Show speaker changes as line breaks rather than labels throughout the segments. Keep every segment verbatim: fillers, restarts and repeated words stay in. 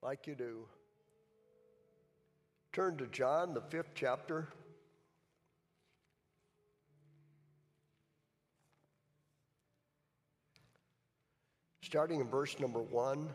like you do. Turn to John, the fifth chapter. Starting in verse number one.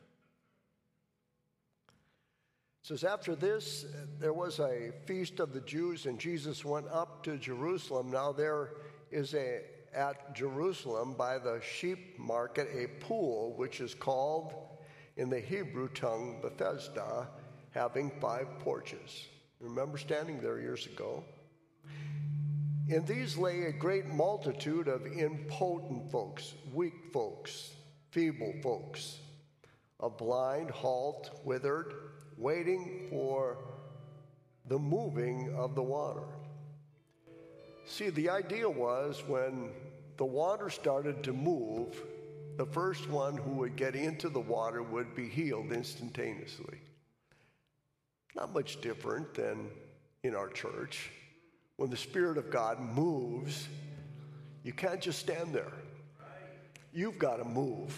It says, after this, there was a feast of the Jews, and Jesus went up to Jerusalem. Now there is a at Jerusalem by the sheep market a pool, which is called in the Hebrew tongue Bethesda, having five porches. Remember standing there years ago? In these lay a great multitude of impotent folks, weak folks, feeble folks, of blind, halt, withered, waiting for the moving of the water. See, the idea was when the water started to move, the first one who would get into the water would be healed instantaneously. Not much different than in our church. When the Spirit of God moves, you can't just stand there. You've got to move.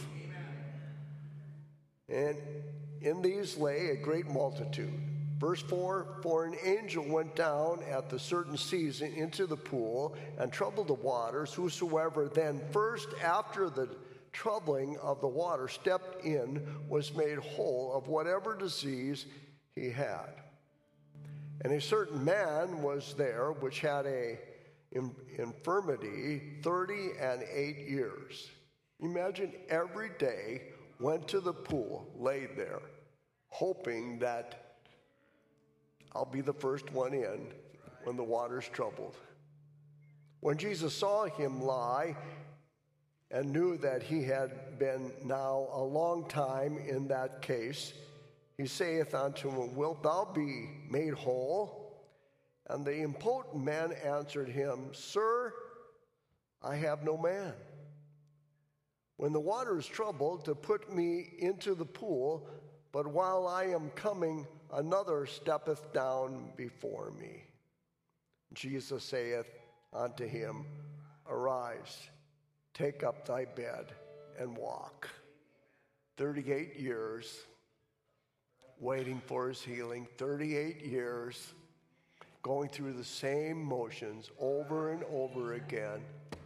And in these lay a great multitude. Verse four, for an angel went down at the certain season into the pool and troubled the waters. Whosoever then first after the troubling of the water stepped in was made whole of whatever disease he had. And a certain man was there which had a infirmity thirty and eight years. Imagine every day went to the pool, laid there, hoping that I'll be the first one in when the water's troubled. When Jesus saw him lie and knew that he had been now a long time in that case, he saith unto him, wilt thou be made whole? And the impotent man answered him, Sir, I have no man. When the water is troubled, to put me into the pool, but while I am coming, another steppeth down before me. Jesus saith unto him, Arise, take up thy bed, and walk. Thirty-eight years waiting for his healing, thirty-eight years going through the same motions over and over again.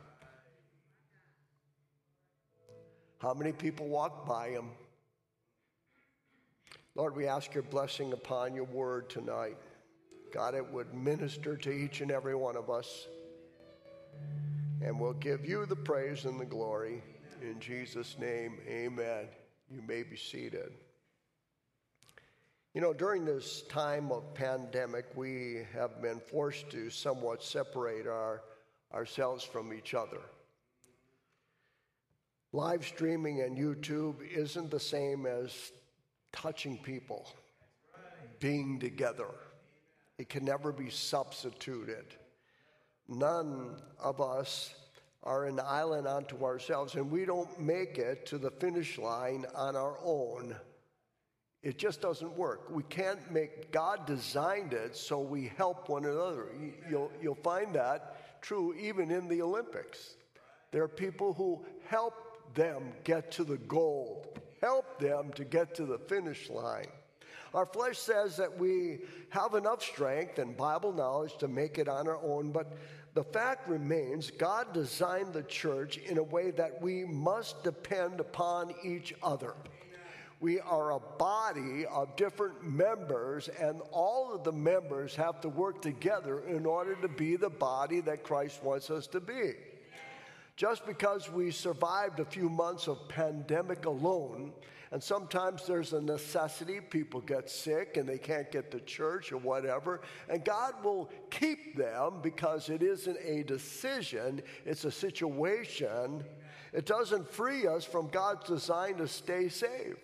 How many people walk by him? Lord, we ask your blessing upon your word tonight. God, it would minister to each and every one of us. And we'll give you the praise and the glory. In Jesus' name, amen. You may be seated. You know, during this time of pandemic, we have been forced to somewhat separate our, ourselves from each other. Live streaming and YouTube isn't the same as touching people, being together. It can never be substituted. None of us are an island unto ourselves, and we don't make it to the finish line on our own. It just doesn't work. We can't make, God designed it so we help one another. You'll, you'll find that true even in the Olympics. There are people who help them get to the gold. Help them to get to the finish line. Our flesh says that we have enough strength and Bible knowledge to make it on our own, but the fact remains God designed the church in a way that we must depend upon each other. We are a body of different members, and all of the members have to work together in order to be the body that Christ wants us to be. Just because we survived a few months of pandemic alone, and sometimes there's a necessity, people get sick and they can't get to church or whatever, and God will keep them because it isn't a decision, it's a situation. It doesn't free us from God's design to stay saved.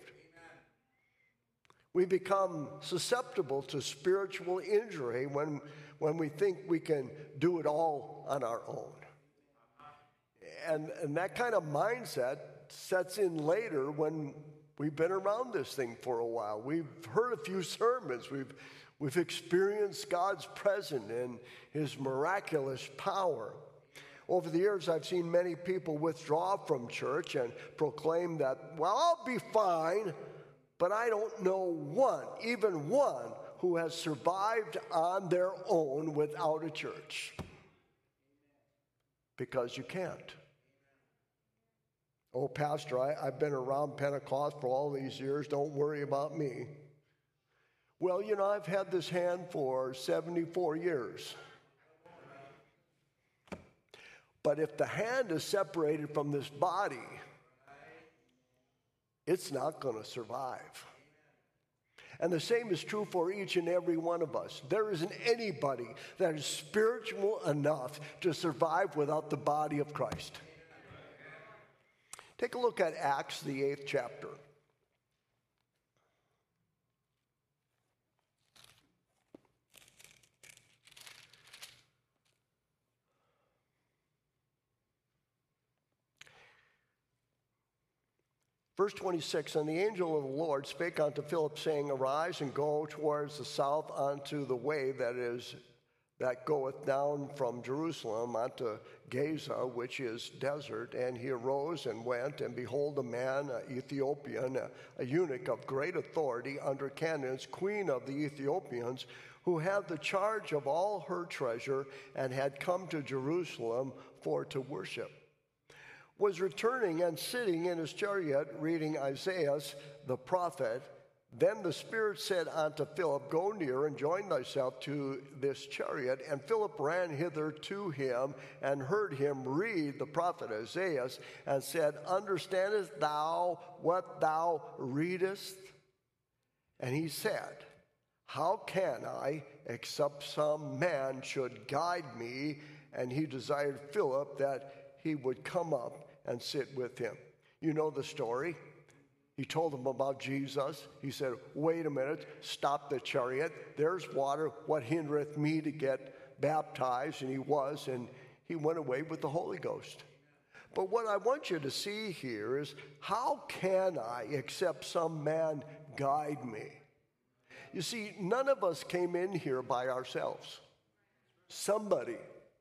We become susceptible to spiritual injury when, when we think we can do it all on our own. And, and that kind of mindset sets in later when we've been around this thing for a while. We've heard a few sermons. We've, we've experienced God's presence and his miraculous power. Over the years, I've seen many people withdraw from church and proclaim that, well, I'll be fine But I don't know one, even one, who has survived on their own without a church. Because you can't. Oh, Pastor, I, I've been around Pentecost for all these years. Don't worry about me. Well, you know, I've had this hand for seventy-four years. But if the hand is separated from this body, it's not going to survive. And the same is true for each and every one of us. There isn't anybody that is spiritual enough to survive without the body of Christ. Take a look at Acts, the eighth chapter. Verse twenty-six, and the angel of the Lord spake unto Philip, saying, Arise and go towards the south unto the way that is that goeth down from Jerusalem unto Gaza, which is desert. And he arose and went, and behold, a man, an Ethiopian, a, a eunuch of great authority under Candace, queen of the Ethiopians, who had the charge of all her treasure, and had come to Jerusalem for to worship, was returning and sitting in his chariot, reading Isaiah the prophet. Then the Spirit said unto Philip, Go near and join thyself to this chariot. And Philip ran hither to him, and heard him read the prophet Isaiah, and said, Understandest thou what thou readest? And he said, How can I, except some man should guide me? And he desired Philip that he would come up and sit with him. You know the story. He told him about Jesus. He said, wait a minute, stop the chariot. There's water. What hindereth me to get baptized? And he was, and he went away with the Holy Ghost. But what I want you to see here is, how can I, except some man guide me? You see, none of us came in here by ourselves. Somebody.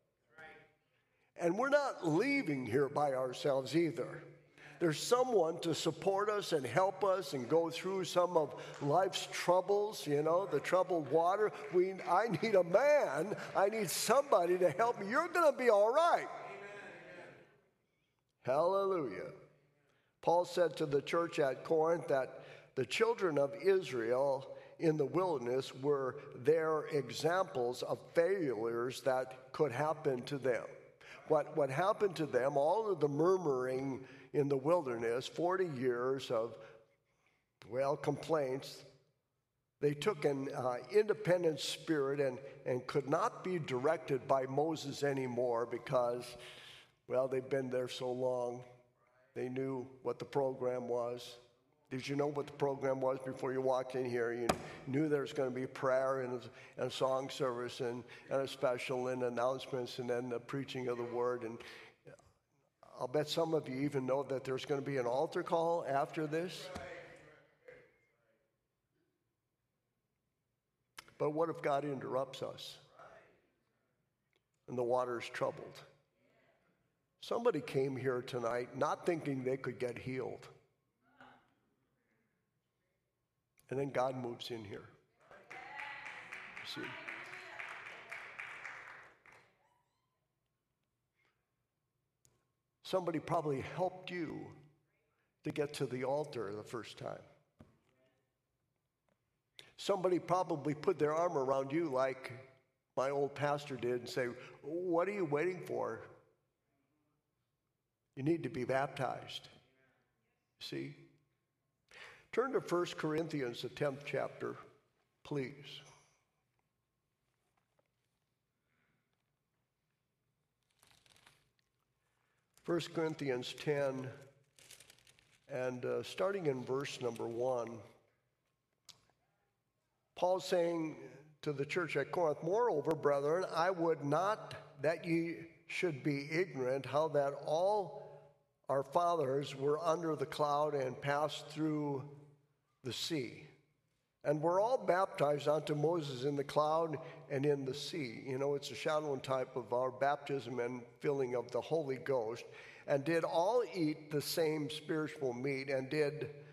And we're not leaving here by ourselves either. There's someone to support us and help us and go through some of life's troubles, you know, the troubled water. We, I need a man. I need somebody to help me. You're going to be all right. Amen. Hallelujah. Paul said to the church at Corinth that the children of Israel in the wilderness were their examples of failures that could happen to them. What, what happened to them, all of the murmuring in the wilderness, forty years of, well, complaints, they took an uh, independent spirit and, and could not be directed by Moses anymore because, well, they've been there so long. They knew what the program was. Did you know what the program was before you walked in here? You knew there was going to be prayer and a, and a song service and, and a special and announcements and then the preaching of the word. And I'll bet some of you even know that there's going to be an altar call after this. But what if God interrupts us and the water is troubled? Somebody came here tonight not thinking they could get healed. And then God moves in here. See? Somebody probably helped you to get to the altar the first time. Somebody probably put their arm around you like my old pastor did and say, what are you waiting for? You need to be baptized. See? Turn to First Corinthians, the tenth chapter, please. First Corinthians ten, and uh, starting in verse number one, Paul's saying to the church at Corinth, Moreover, brethren, I would not that ye should be ignorant how that all our fathers were under the cloud and passed through the sea, and were all baptized unto Moses in the cloud and in the sea. You know, it's a shadow and type of our baptism and filling of the Holy Ghost, and did all eat the same spiritual meat, and did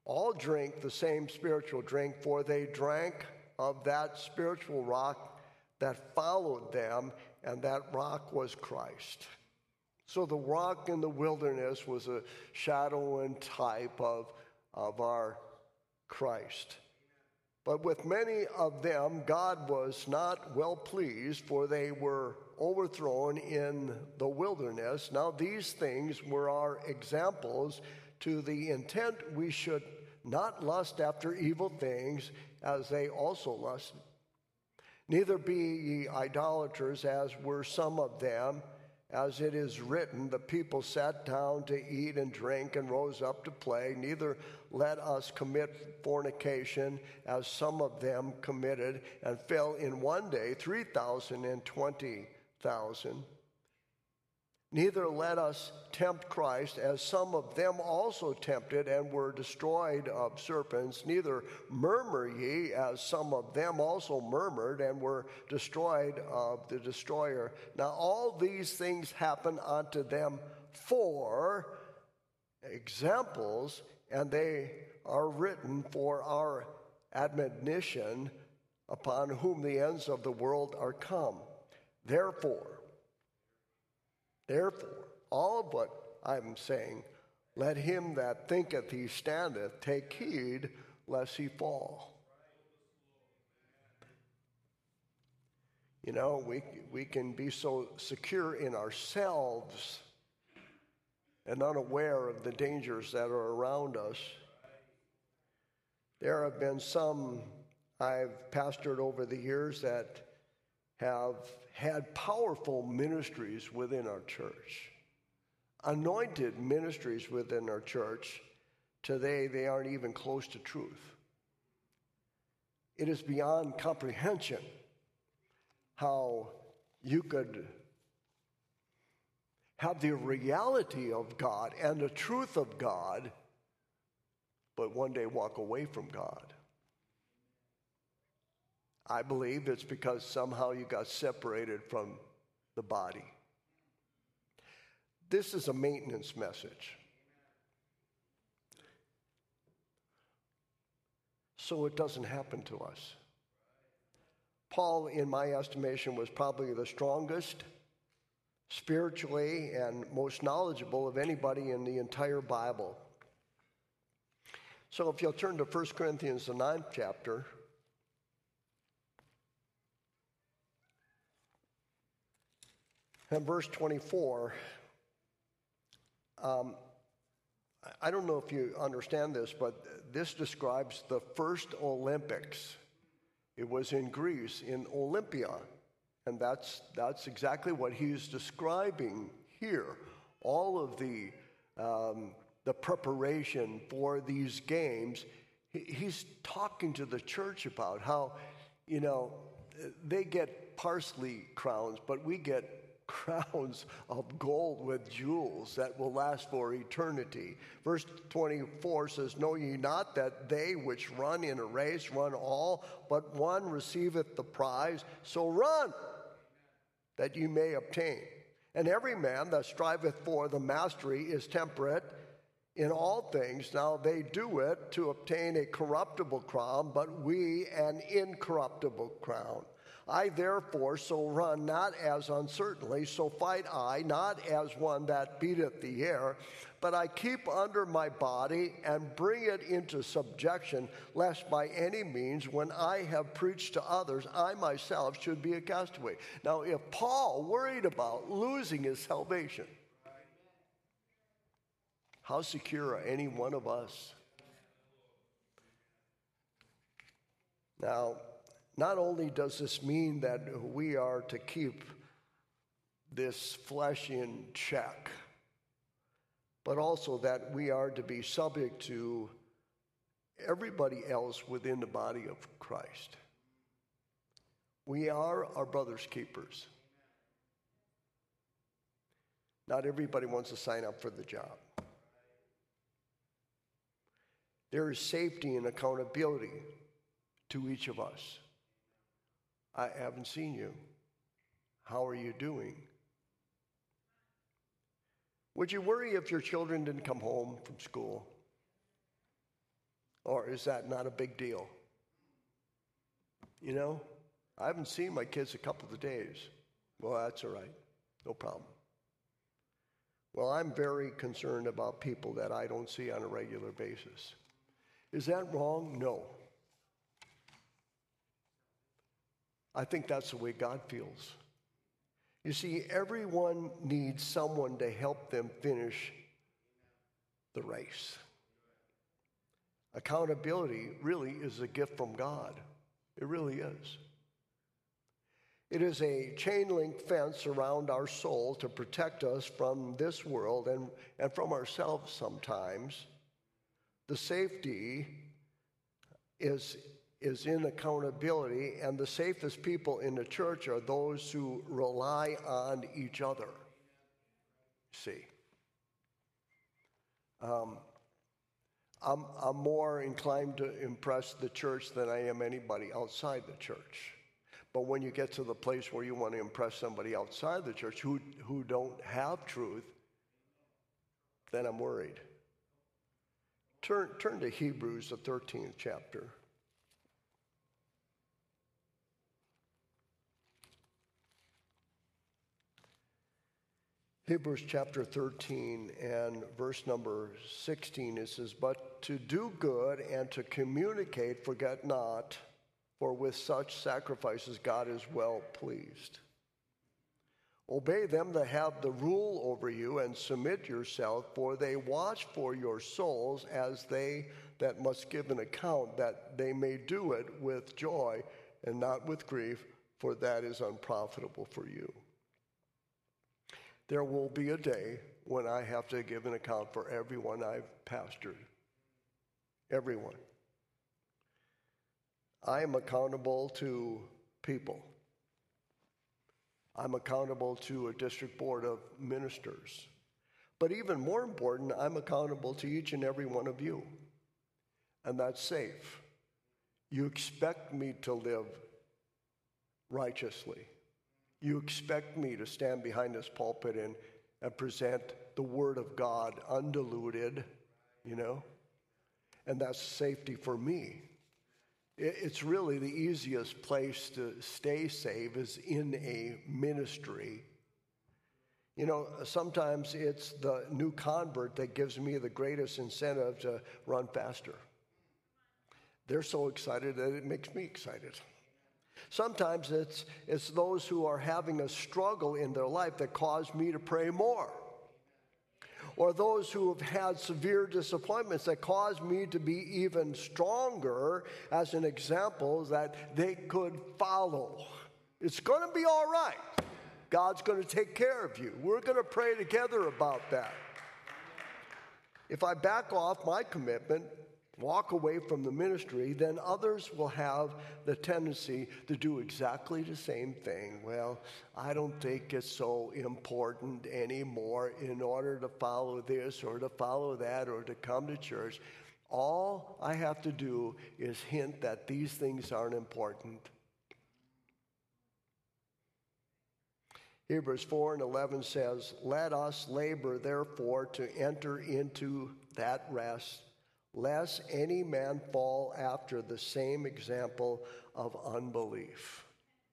all drink the same spiritual drink, for they drank of that spiritual rock that followed them, and that rock was Christ. So the rock in the wilderness was a shadow and type of, of our Christ. But with many of them, God was not well pleased, for they were overthrown in the wilderness. Now these things were our examples, to the intent we should not lust after evil things, as they also lusted. Neither be ye idolaters, as were some of them. As it is written, the people sat down to eat and drink and rose up to play. Neither let us commit fornication, as some of them committed, and fell in one day three thousand and twenty thousand. Neither let us tempt Christ, as some of them also tempted and were destroyed of serpents. Neither murmur ye, as some of them also murmured and were destroyed of the destroyer. Now all these things happen unto them for examples, and they are written for our admonition, upon whom the ends of the world are come. Therefore, Therefore, all of what I'm saying, let him that thinketh he standeth take heed lest he fall. You know, we, we can be so secure in ourselves and unaware of the dangers that are around us. There have been some I've pastored over the years that have had powerful ministries within our church, anointed ministries within our church. Today, they aren't even close to truth. It is beyond comprehension how you could have the reality of God and the truth of God, but one day walk away from God. I believe it's because somehow you got separated from the body. This is a maintenance message. So it doesn't happen to us. Paul, in my estimation, was probably the strongest spiritually and most knowledgeable of anybody in the entire Bible. So if you'll turn to First Corinthians, the ninth chapter, and verse twenty-four, um, I don't know if you understand this, but this describes the first Olympics. It was in Greece, in Olympia, and that's that's exactly what he's describing here. All of the um, the preparation for these games, he, he's talking to the church about how, you know, they get parsley crowns, but we get crowns of gold with jewels that will last for eternity. Verse twenty-four says, Know ye not that they which run in a race run all, but one receiveth the prize? So run, that ye may obtain. And every man that striveth for the mastery is temperate in all things. Now they do it to obtain a corruptible crown, but we an incorruptible crown. I therefore so run, not as uncertainly, so fight I, not as one that beateth the air, but I keep under my body and bring it into subjection, lest by any means, when I have preached to others, I myself should be a castaway. Now, if Paul worried about losing his salvation, how secure are any one of us? Now, not only does this mean that we are to keep this flesh in check, but also that we are to be subject to everybody else within the body of Christ. We are our brother's keepers. Not everybody wants to sign up for the job. There is safety and accountability to each of us. I haven't seen you. How are you doing? Would you worry if your children didn't come home from school? Or is that not a big deal? You know, I haven't seen my kids a couple of days. Well, that's all right. No problem. Well, I'm very concerned about people that I don't see on a regular basis. Is that wrong? No. I think that's the way God feels. You see, everyone needs someone to help them finish the race. Accountability really is a gift from God. It really is. It is a chain link fence around our soul to protect us from this world and, and from ourselves sometimes. The safety is, is in accountability, and the safest people in the church are those who rely on each other. See, um, I'm, I'm more inclined to impress the church than I am anybody outside the church. But when you get to the place where you want to impress somebody outside the church who, who don't have truth, then I'm worried. Turn, turn to Hebrews, the thirteenth chapter. Hebrews chapter thirteen and verse number sixteen, it says, "But to do good and to communicate, forget not, for with such sacrifices God is well pleased. Obey them that have the rule over you, and submit yourself, for they watch for your souls as they that must give an account, that they may do it with joy and not with grief, for that is unprofitable for you." There will be a day when I have to give an account for everyone I've pastored. Everyone. I am accountable to people. I'm accountable to a district board of ministers. But even more important, I'm accountable to each and every one of you. And that's safe. You expect me to live righteously. You expect me to stand behind this pulpit and, and present the Word of God undiluted, you know? And that's safety for me. It, it's really the easiest place to stay safe is in a ministry. You know, sometimes it's the new convert that gives me the greatest incentive to run faster. They're so excited that it makes me excited. Sometimes it's, it's those who are having a struggle in their life that cause me to pray more. Or those who have had severe disappointments that cause me to be even stronger as an example that they could follow. It's going to be all right. God's going to take care of you. We're going to pray together about that. If I back off my commitment, walk away from the ministry, then others will have the tendency to do exactly the same thing. Well, I don't think it's so important anymore in order to follow this or to follow that or to come to church. All I have to do is hint that these things aren't important. Hebrews four and eleven says, "Let us labor therefore to enter into that rest, lest any man fall after the same example of unbelief."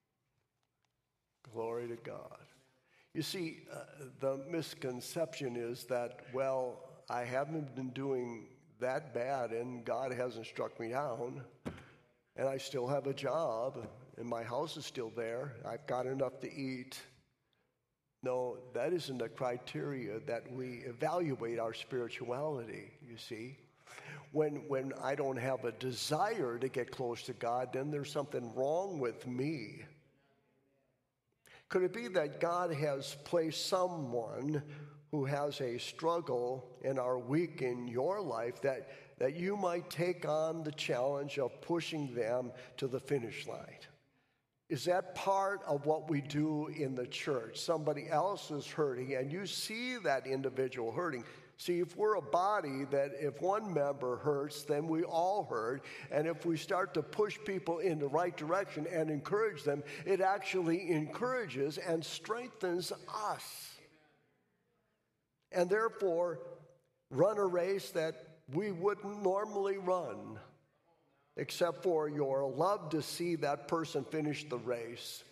Glory to God. You see, uh, the misconception is that, well, I haven't been doing that bad and God hasn't struck me down, and I still have a job, and my house is still there. I've got enough to eat. No, that isn't the criteria that we evaluate our spirituality, you see. When, when I don't have a desire to get close to God, then there's something wrong with me. Could it be that God has placed someone who has a struggle and are weak in your life that, that you might take on the challenge of pushing them to the finish line? Is that part of what we do in the church? Somebody else is hurting, and you see that individual hurting. See, if we're a body, that if one member hurts, then we all hurt. And if we start to push people in the right direction and encourage them, it actually encourages and strengthens us. And therefore, run a race that we wouldn't normally run, except for your love to see that person finish the race.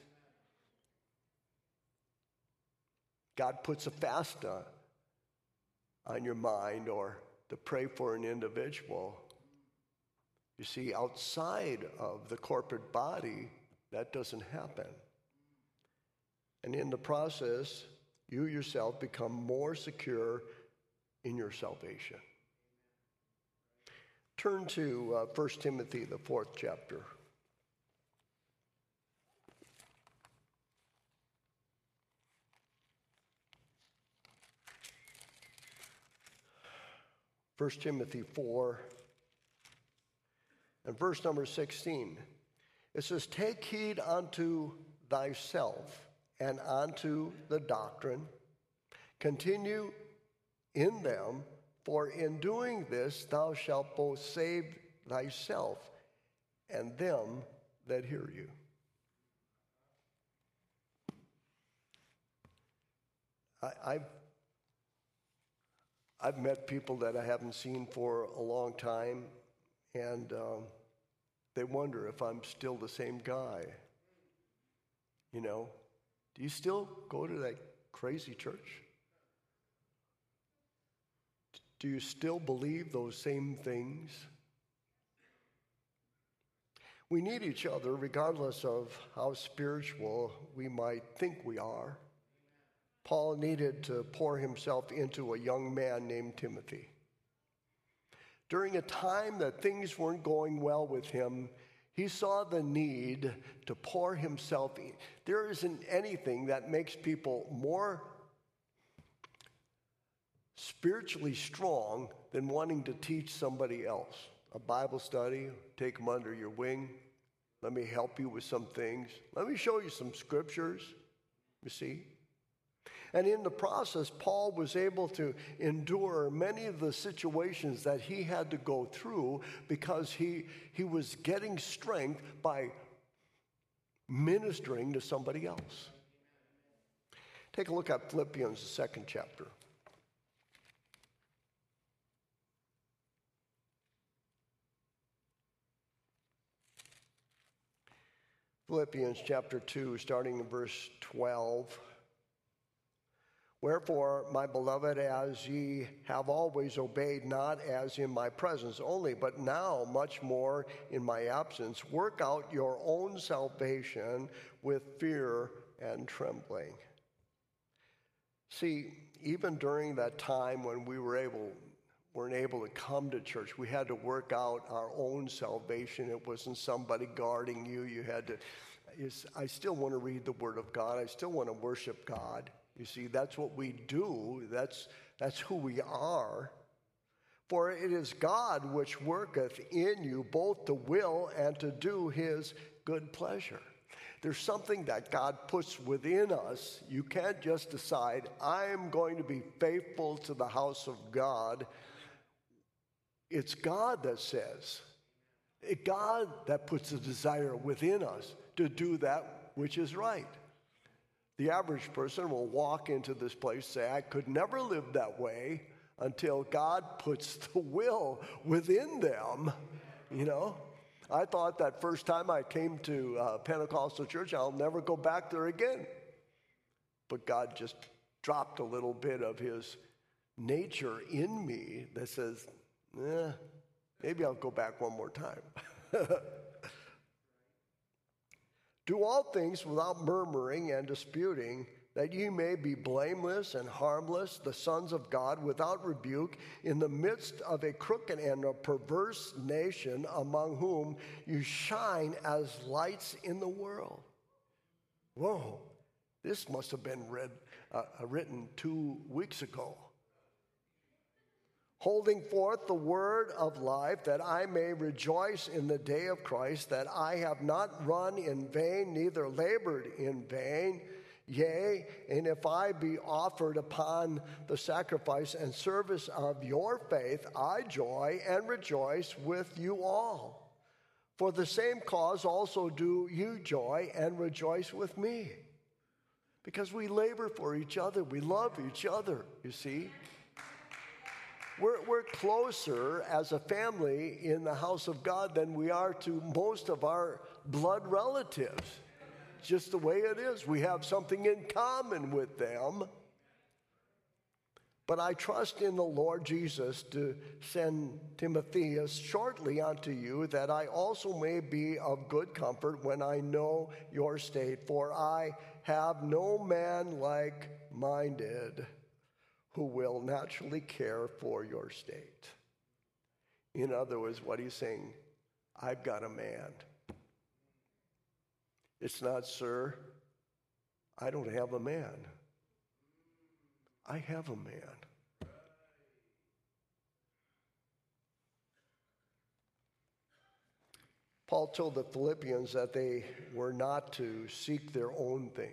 God puts a fast on, on your mind, or to pray for an individual. You see, outside of the corporate body, that doesn't happen. And in the process, you yourself become more secure in your salvation. Turn to uh, First Timothy, the fourth chapter. First Timothy four and verse number sixteen. It says, "Take heed unto thyself and unto the doctrine. Continue in them, for in doing this thou shalt both save thyself and them that hear you." I, I've, I've met people that I haven't seen for a long time, and um, they wonder if I'm still the same guy. You know, do you still go to that crazy church? Do you still believe those same things? We need each other regardless of how spiritual we might think we are. Paul needed to pour himself into a young man named Timothy. During a time that things weren't going well with him, he saw the need to pour himself in. There isn't anything that makes people more spiritually strong than wanting to teach somebody else. A Bible study, take them under your wing. Let me help you with some things. Let me show you some scriptures, you see. And in the process, Paul was able to endure many of the situations that he had to go through because he, he was getting strength by ministering to somebody else. Take a look at Philippians, the second chapter. Philippians chapter two, starting in verse twelve. "Wherefore, my beloved, as ye have always obeyed, not as in my presence only, but now much more in my absence, work out your own salvation with fear and trembling." See, even during that time when we were able, weren't able to come to church, we had to work out our own salvation. It wasn't somebody guarding you. You had to, I still want to read the Word of God. I still want to worship God. You see, that's what we do. That's, that's who we are. "For it is God which worketh in you both to will and to do his good pleasure." There's something that God puts within us. You can't just decide, I'm going to be faithful to the house of God. It's God that says, it's God that puts a desire within us to do that which is right. The average person will walk into this place and say, I could never live that way, until God puts the will within them, you know. I thought that first time I came to uh, Pentecostal church, I'll never go back there again. But God just dropped a little bit of his nature in me that says, eh, maybe I'll go back one more time. "Do all things without murmuring and disputing, that ye may be blameless and harmless, the sons of God, without rebuke, in the midst of a crooked and a perverse nation, among whom you shine as lights in the world." Whoa, this must have been read, uh, written two weeks ago. "Holding forth the word of life, that I may rejoice in the day of Christ, that I have not run in vain, neither labored in vain. Yea, and if I be offered upon the sacrifice and service of your faith, I joy and rejoice with you all. For the same cause also do you joy and rejoice with me." Because we labor for each other. We love each other, you see. we're, we're closer as a family in the house of God than we are to most of our blood relatives. Just the way it is. We have something in common with them. But I trust in the Lord Jesus to send Timotheus shortly unto you, that I also may be of good comfort when I know your state. For I have no man like-minded who will naturally care for your state. In other words, what he's saying, I've got a man. It's not, sir, I don't have a man. I have a man. Paul told the Philippians that they were not to seek their own thing,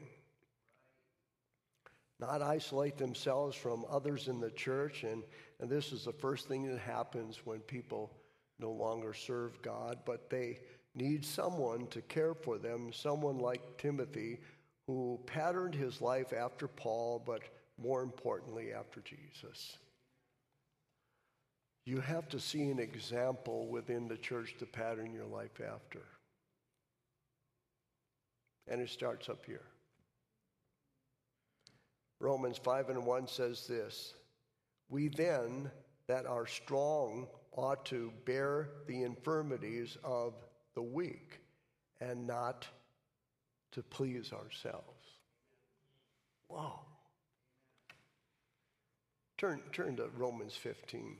not isolate themselves from others in the church. And, and this is the first thing that happens when people no longer serve God, but they need someone to care for them, someone like Timothy, who patterned his life after Paul, but more importantly, after Jesus. You have to see an example within the church to pattern your life after. And it starts up here. Romans five and one says this, we then that are strong ought to bear the infirmities of the weak and not to please ourselves. Wow. Turn, turn to Romans fifteen.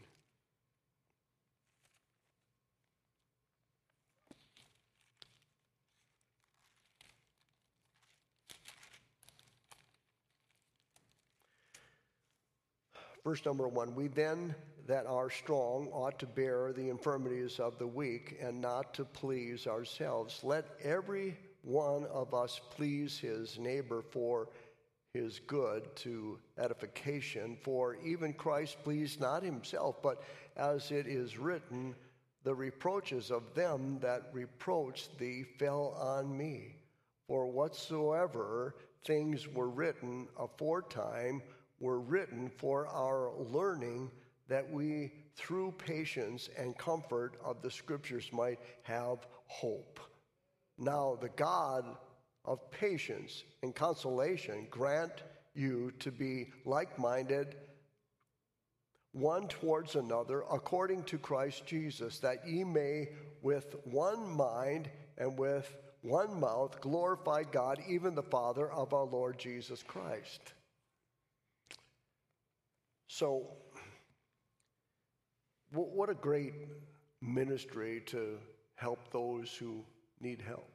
Verse number one, we then that are strong ought to bear the infirmities of the weak and not to please ourselves. Let every one of us please his neighbor for his good to edification. For even Christ pleased not himself, but as it is written, the reproaches of them that reproached thee fell on me. For whatsoever things were written aforetime were written for our learning, that we through patience and comfort of the scriptures might have hope. Now the God of patience and consolation grant you to be like-minded one towards another according to Christ Jesus, that ye may with one mind and with one mouth glorify God, even the Father of our Lord Jesus Christ. So, what a great ministry to help those who need help.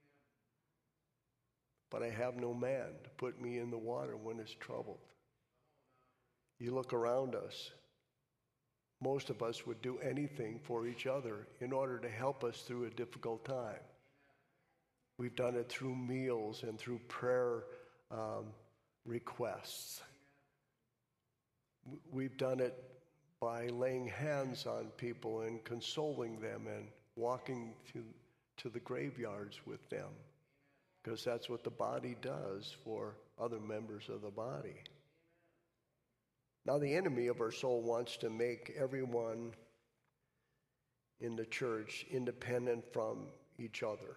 But I have no man to put me in the water when it's troubled. You look around us, most of us would do anything for each other in order to help us through a difficult time. We've done it through meals and through prayer um, requests. We've done it by laying hands on people and consoling them and walking to, to the graveyards with them, because that's what the body does for other members of the body. Now, the enemy of our soul wants to make everyone in the church independent from each other.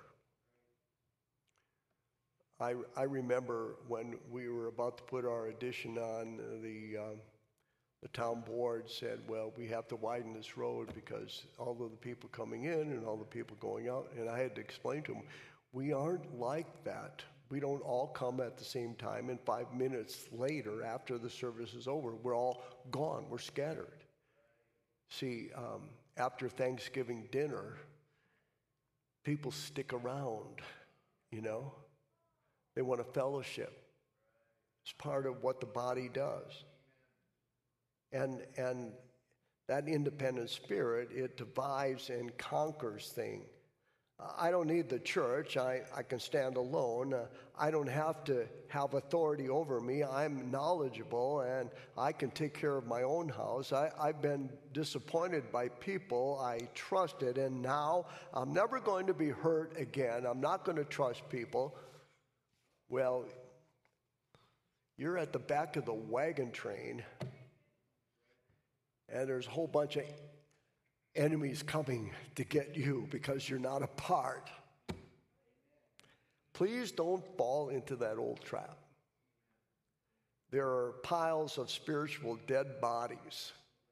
I, I remember when we were about to put our addition on, the uh, the town board said, well, we have to widen this road because all of the people coming in and all the people going out. And I had to explain to them, we aren't like that. We don't all come at the same time, and five minutes later, after the service is over, we're all gone. We're scattered. See, um, after Thanksgiving dinner, people stick around, you know. They want a fellowship. It's part of what the body does. And and that independent spirit, it divides and conquers things. I don't need the church. I, I can stand alone. Uh, I don't have to have authority over me. I'm knowledgeable, and I can take care of my own house. I, I've been disappointed by people I trusted, and now I'm never going to be hurt again. I'm not going to trust people. Well, you're at the back of the wagon train, And there's a whole bunch of enemies coming to get you because you're not a part. Please don't fall into that old trap. There are piles of spiritual dead bodies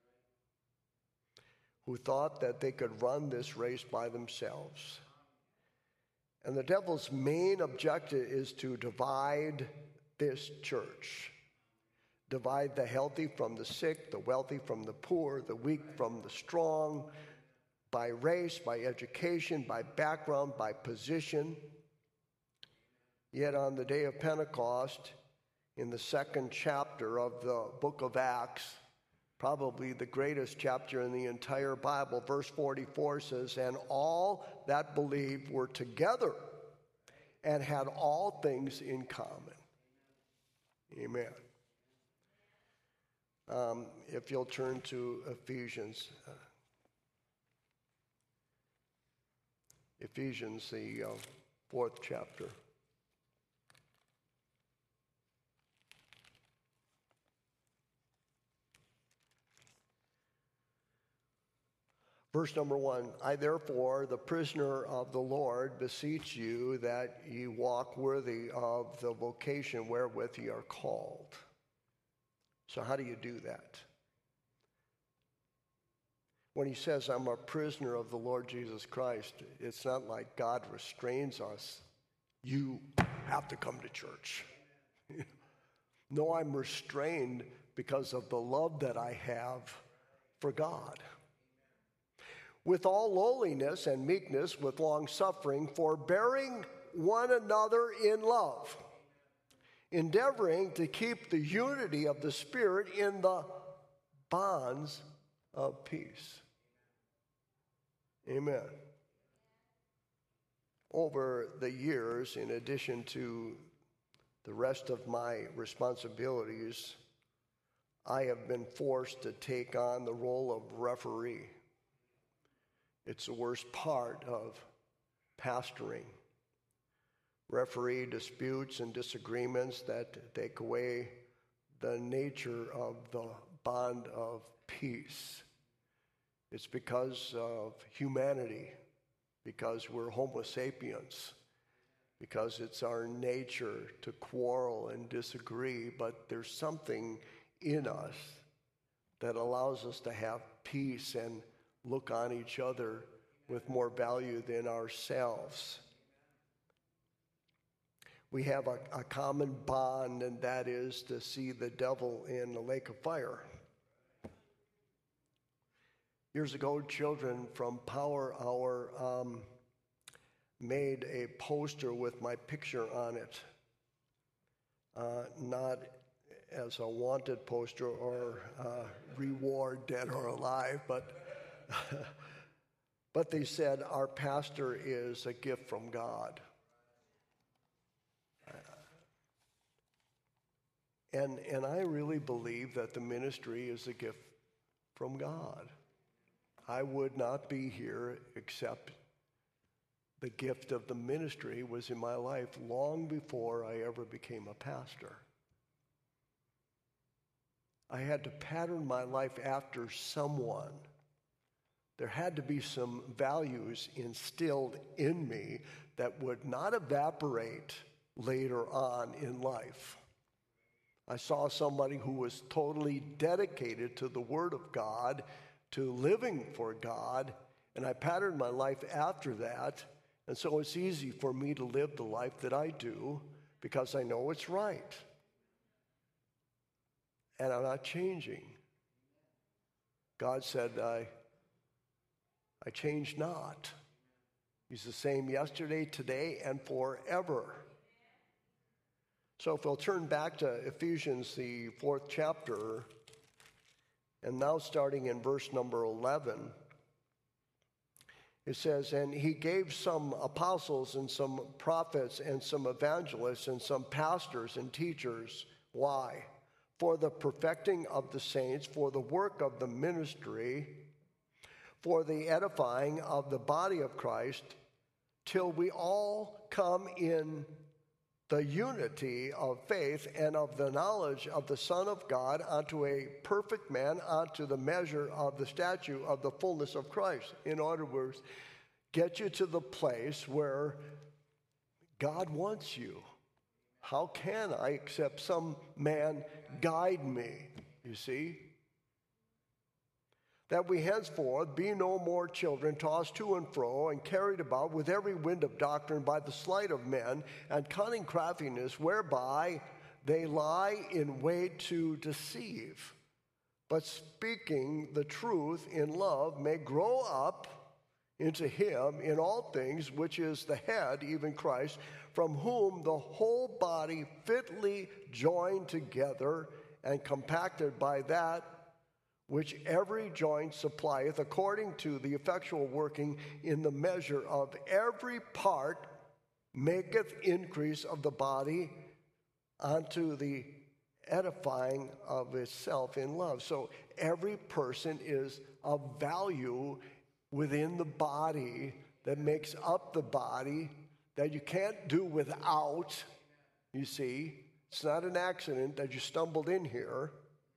who thought that they could run this race by themselves. And the devil's main objective is to divide this church. Divide the healthy from the sick, the wealthy from the poor, the weak from the strong, by race, by education, by background, by position. Yet on the day of Pentecost, in the second chapter of the book of Acts, probably the greatest chapter in the entire Bible, verse forty-four says, and all that believed were together and had all things in common. Amen. Um, if you'll turn to Ephesians, uh, Ephesians, the uh, fourth chapter. Verse number one, I therefore, the prisoner of the Lord, beseech you that ye walk worthy of the vocation wherewith ye are called. So how do you do that? When he says, I'm a prisoner of the Lord Jesus Christ, it's not like God restrains us. You have to come to church. No, I'm restrained because of the love that I have for God. With all lowliness and meekness, with long suffering, forbearing one another in love, endeavoring to keep the unity of the Spirit in the bonds of peace. Amen. Over the years, in addition to the rest of my responsibilities, I have been forced to take on the role of referee. It's the worst part of pastoring. Referee disputes and disagreements that take away the nature of the bond of peace. It's because of humanity, because we're Homo sapiens, because it's our nature to quarrel and disagree, but there's something in us that allows us to have peace and look on each other with more value than ourselves. We have a, a common bond, and that is to see the devil in the lake of fire. Years ago, children from Power Hour um, made a poster with my picture on it, uh, not as a wanted poster or uh, reward, dead or alive, but but they said, our pastor is a gift from God. And, and I really believe that the ministry is a gift from God. I would not be here except the gift of the ministry was in my life long before I ever became a pastor. I had to pattern my life after someone. There had to be some values instilled in me that would not evaporate later on in life. I saw somebody who was totally dedicated to the Word of God, to living for God, and I patterned my life after that. And so it's easy for me to live the life that I do because I know it's right. And I'm not changing. God said, I, I change not. He's the same yesterday, today, and forever. So if we'll turn back to Ephesians, the fourth chapter, and now starting in verse number eleven, it says, and he gave some apostles and some prophets and some evangelists and some pastors and teachers. Why? For the perfecting of the saints, for the work of the ministry, for the edifying of the body of Christ, till we all come in the unity of faith and of the knowledge of the Son of God unto a perfect man, unto the measure of the stature of the fullness of Christ. In other words, get you to the place where God wants you. How can I except some man guide me? You see? That we henceforth be no more children, tossed to and fro and carried about with every wind of doctrine by the sleight of men and cunning craftiness, whereby they lie in wait to deceive. But speaking the truth in love may grow up into him in all things, which is the head, even Christ, from whom the whole body fitly joined together and compacted by that which every joint supplieth, according to the effectual working in the measure of every part, maketh increase of the body unto the edifying of itself in love. So every person is of value within the body that makes up the body that you can't do without, you see. It's not an accident that you stumbled in here.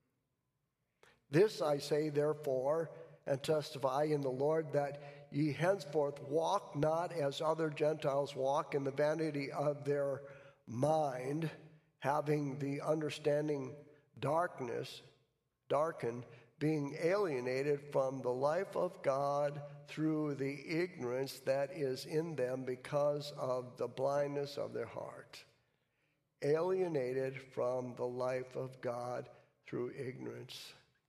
This I say, therefore, and testify in the Lord, that ye henceforth walk not as other Gentiles walk, in the vanity of their mind, having the understanding darkness, darkened, being alienated from the life of God through the ignorance that is in them because of the blindness of their heart. Alienated from the life of God through ignorance.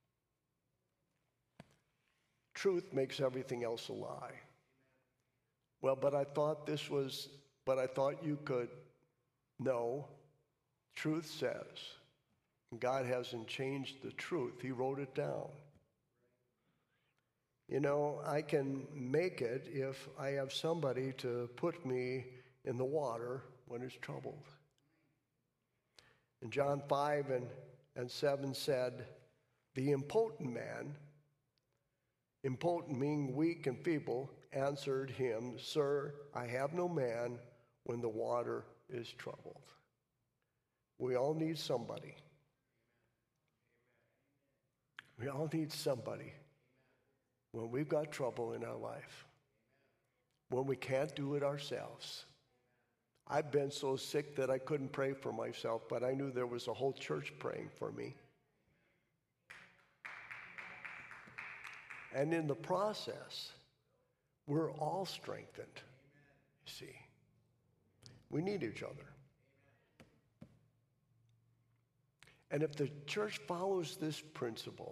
Truth makes everything else a lie. Well, but I thought this was, but I thought you could. No. Truth says, God hasn't changed the truth. He wrote it down. You know, I can make it if I have somebody to put me in the water when it's troubled. And John five and, and seven said, the impotent man, impotent meaning weak and feeble, answered him, Sir, I have no man when the water is troubled. We all need somebody. We all need somebody when we've got trouble in our life, when we can't do it ourselves. I've been so sick that I couldn't pray for myself, but I knew there was a whole church praying for me. And in the process, we're all strengthened, you see. We need each other. And if the church follows this principle,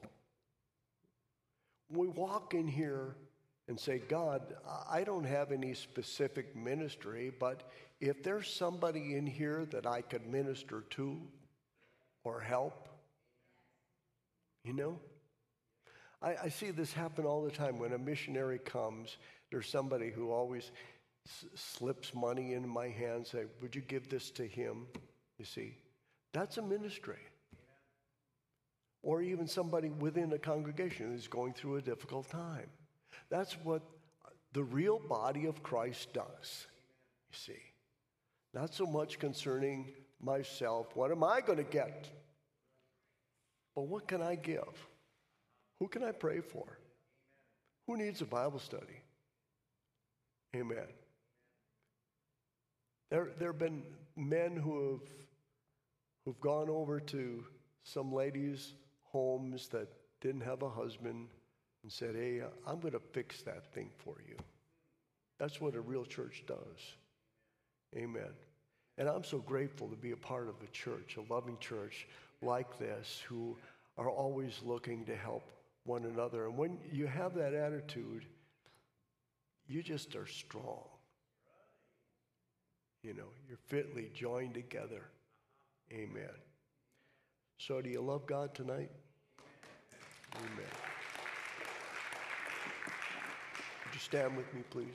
we walk in here and say, God, I don't have any specific ministry, but if there's somebody in here that I could minister to or help, you know? I, I see this happen all the time. When a missionary comes, there's somebody who always s- slips money in my hand, say, would you give this to him? You see, that's a ministry. Or even somebody within a congregation who's going through a difficult time. That's what the real body of Christ does, you see. Not so much concerning myself, what am I going to get? But what can I give? Who can I pray for? Who needs a Bible study? Amen. There, there have been men who have who've gone over to some ladies' homes that didn't have a husband and said, hey, I'm going to fix that thing for you. That's what a real church does. Amen. And I'm so grateful to be a part of a church, a loving church like this, who are always looking to help one another. And when you have that attitude, you just are strong. You know, you're fitly joined together. Amen. So do you love God tonight? Amen. Would you stand with me, please?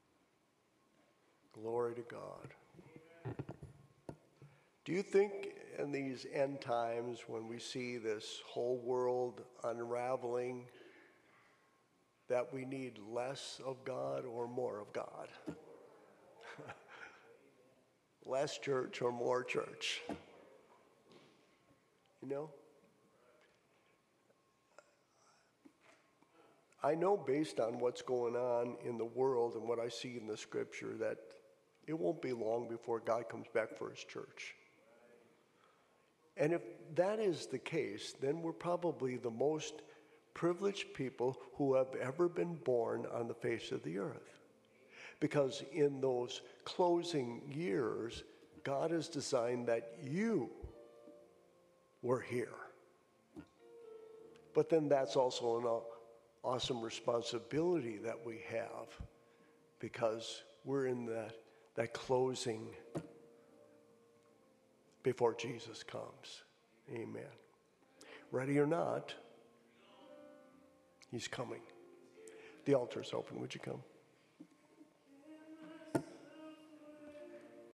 Glory to God. Do you think in these end times, when we see this whole world unraveling, that we need less of God or more of God? Less church or more church? You know? I know based on what's going on in the world and what I see in the scripture that it won't be long before God comes back for his church. And if that is the case, then we're probably the most privileged people who have ever been born on the face of the earth. Because in those closing years, God has designed that you were here. But then that's also an awesome responsibility that we have, because we're in that, that closing before Jesus comes. Amen. Ready or not, he's coming. The altar's open. Would you come?